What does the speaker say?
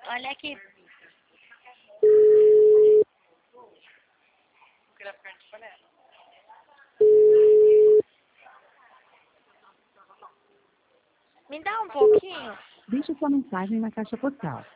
Olha aqui. Me dá um pouquinho. Deixe sua mensagem na caixa postal.